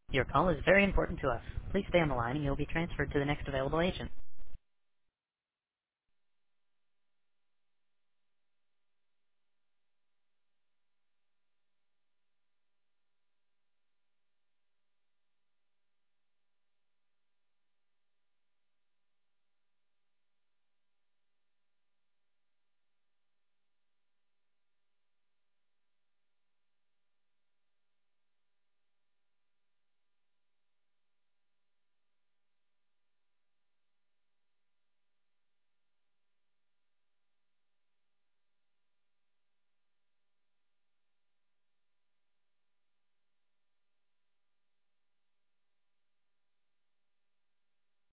Your call is very important to us. Please stay on the line and you'll be transferred to the next available agent.